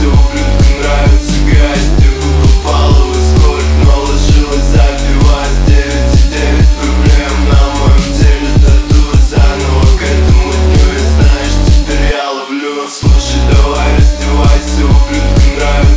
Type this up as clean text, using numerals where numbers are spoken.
раздевайся, ублюдкам нравится грязь. Ты бы попала в эскорт, но ложилась запивать. 9,9 проблем на моем теле, тату заново к этому дню. И знаешь, теперь я ловлю. Слушай, давай раздевайся, ублюдкам нравится